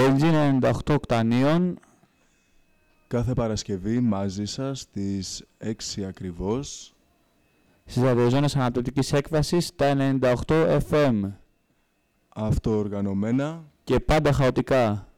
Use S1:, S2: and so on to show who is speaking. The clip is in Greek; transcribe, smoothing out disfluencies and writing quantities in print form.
S1: Benzene 98 οκτανίων.
S2: Κάθε Παρασκευή μαζί σας στις 6 ακριβώς.
S1: Στις ραδιοζώνες ανατολικής έκβασης στα 98 FM.
S2: Αυτοοργανωμένα
S1: Και πάντα χαοτικά.